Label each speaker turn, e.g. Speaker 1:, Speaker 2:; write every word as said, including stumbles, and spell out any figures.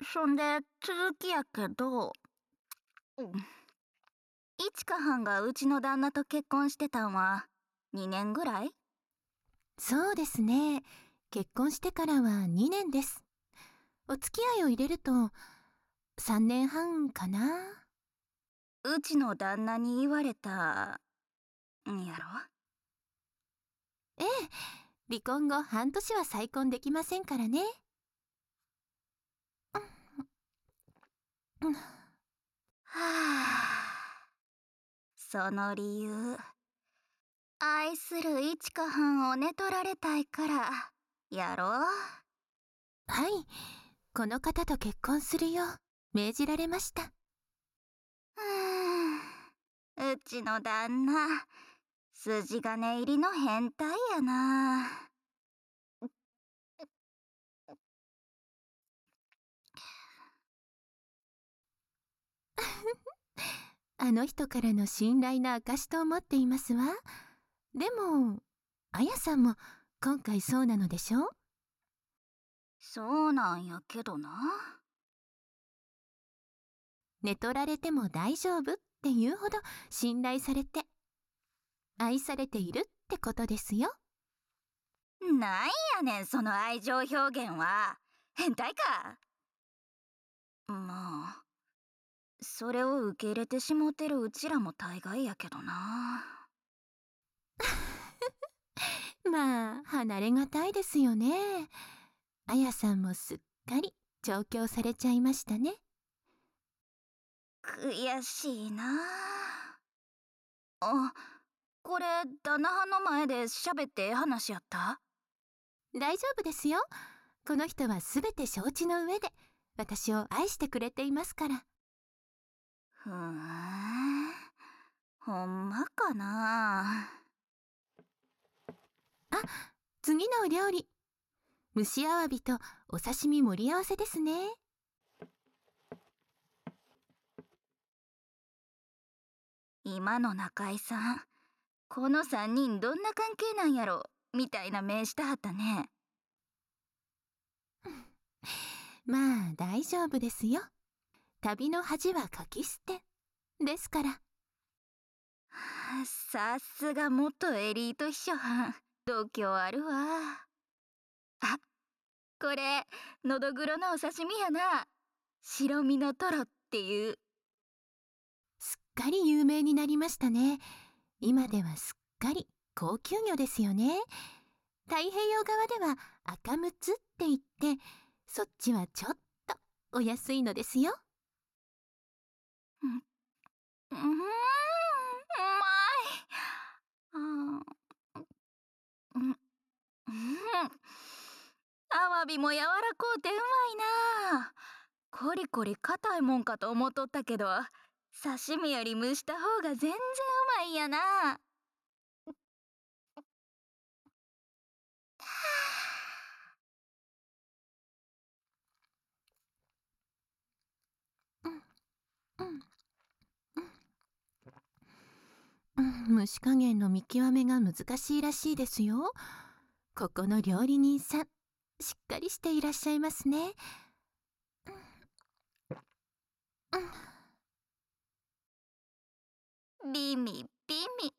Speaker 1: そんで続きやけど、うん、いちかはんがうちの旦那と結婚してたんはにねんぐらい？
Speaker 2: そうですね。結婚してからはにねんです。お付き合いを入れるとさんねんはんかな。
Speaker 1: うちの旦那に言われたんやろ？
Speaker 2: ええ、離婚後半年は再婚できませんからね。うん、は
Speaker 1: はあ、その理由、愛するいちかはんを寝取られたいからやろ？
Speaker 2: い、この方と結婚するよう命じられました。
Speaker 1: うーん、うちの旦那、筋金入りの変態やな。
Speaker 2: あの人からの信頼の証と思っていますわ。でも、あやさんも今回そうなのでしょ？
Speaker 1: そうなんやけどな。
Speaker 2: 寝取られても大丈夫っていうほど信頼されて愛されているってことですよ。
Speaker 1: なんやねんその愛情表現は。変態か。まあ、それを受け入れてしもてるうちらも大概やけどな。
Speaker 2: まあ離れがたいですよね。あやさんもすっかり調教されちゃいましたね。
Speaker 1: 悔しいな。あ、これ旦那はんの前で喋ってええ話やった？
Speaker 2: 大丈夫ですよ。この人はすべて承知の上で私を愛してくれていますから。
Speaker 1: ふーん、ほんまかな。
Speaker 2: あ、次のお料理、蒸しアワビとお刺身盛り合わせですね。
Speaker 1: 今の中井さん、このさんにんどんな関係なんやろみたいな目したはったね。
Speaker 2: まあ大丈夫ですよ。旅の恥はかき捨てですから。
Speaker 1: さすが元エリート秘書はん、度胸あるわ。あ、これのどぐろのお刺身やな。白身のトロっていう。
Speaker 2: すっかり有名になりましたね。今ではすっかり高級魚ですよね。太平洋側では赤むつって言って、そっちはちょっとお安いのですよ。
Speaker 1: うん、うーん、うまい。あー、うん、うん。アワビも柔らこうてうまいな。コリコリ硬いもんかと思っとったけど、刺身より蒸した方が全然うまいんやな。
Speaker 2: うんうんうん、蒸し加減の見極めが難しいらしいですよ。ここの料理人さん、しっかりしていらっしゃいますね。うん、
Speaker 1: ビミビミ。